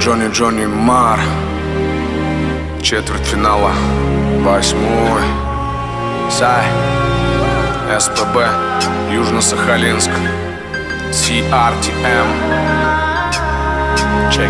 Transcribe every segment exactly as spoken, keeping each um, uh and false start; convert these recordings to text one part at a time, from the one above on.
Джонни Джонни Мар. Четвертьфинала, восьмой. Сай, СПБ, Южно-Сахалинск, Ти Ар Ти Эм. Чек.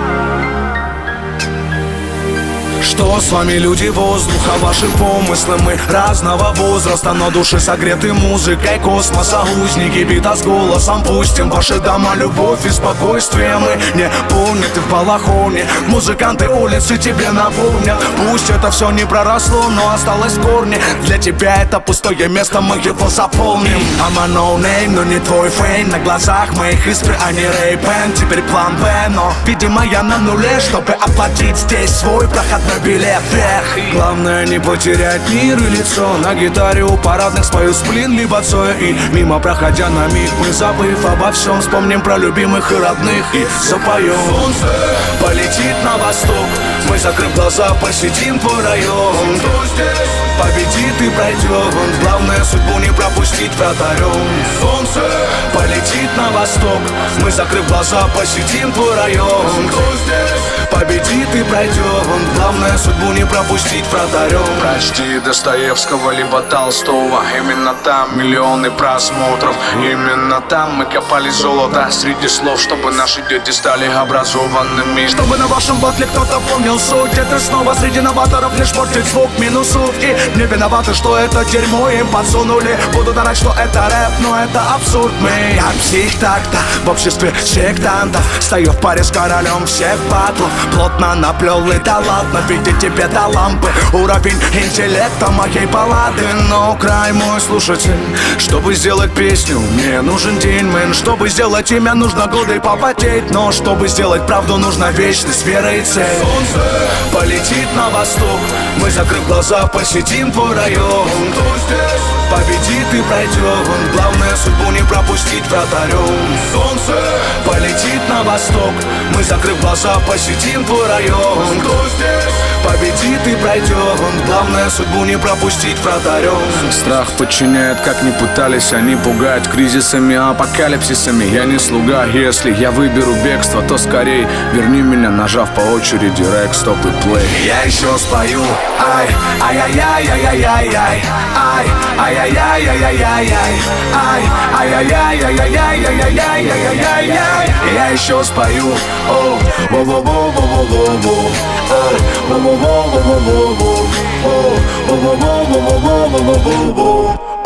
Что с вами, люди воздуха, ваши помыслы? Мы разного возраста, но души согреты музыкой космоса. Узники бита с голосом, пустим ваши дома любовь и спокойствие. Мы не поняты в балахоне, музыканты улицы тебе напомнят. Пусть это все не проросло, но осталось в корне. Для тебя это пустое место, мы его заполним. I'm a no name, но не твой фейн. На глазах моих искры, а не Ray-Ban. Теперь план Б, но, видимо, я на нуле, чтобы оплатить здесь свой проходной билет вверх. Главное не потерять мир и лицо. На гитаре у парадных спою сплин либо Цоя. И мимо проходя на миг, мы, забыв обо всем, вспомним про любимых и родных и запоем. Солнце полетит на восток, мы, закрыв глаза, посетим твой район. Кто здесь победит и пройдет? Главное судьбу не пропустить вратарем. Солнце полетит на восток, мы, закрыв глаза, посетим твой район. Кто здесь победит и пройдет? Главное судьбу не пропустить вратарем. Прочти Достоевского либо Толстого. Именно там миллионы просмотров. Именно там мы копали золото среди слов, чтобы наши дети стали образованными. Чтобы на вашем батле кто-то помнил суть. Это снова среди новаторов лишь портит звук минусов. И не виноваты, что это дерьмо им подсунули. Будут орать, что это рэп, но это абсурд. Мы, я псих так-то в обществе сектантов. Стою в паре с королем всех батлов. Плотно наплел и да ладно, видеть тебе до лампы. Уровень интеллекта моей баллады. Но край мой слушатель, чтобы сделать песню, мне нужен день, мэн. Чтобы сделать имя, нужно годы попотеть. Но чтобы сделать правду, нужна вечность, вера и цель. Солнце полетит на восток, мы, закрыв глаза, посетим твой район. Кто здесь победит и пройдет? Главное судьбу не пропустить вратарем. Солнце полетит на восток, мы, закрыв глаза, посетим твой район. Кто здесь победит и пройдет? Главное судьбу не пропустить вратарем. Страх подчиняет, как ни пытались они пугать кризисами, апокалипсисами. Я не слуга, если я выберу бегство, то скорей верни меня, нажав по очереди рэк, стоп и плей. Я еще спою, ай, ай-яй-яй-яй-яй-яй, ай, ай-яй-яй-яй-яй-яй, ай, ай-яй-яй-яй-яй-яй-яй-яй-яй. Я еще спою, о, во-во-во-во-во-во-во, о, во-во-во-во-во-во-во, о, во-во-во-во-во-во-во-во.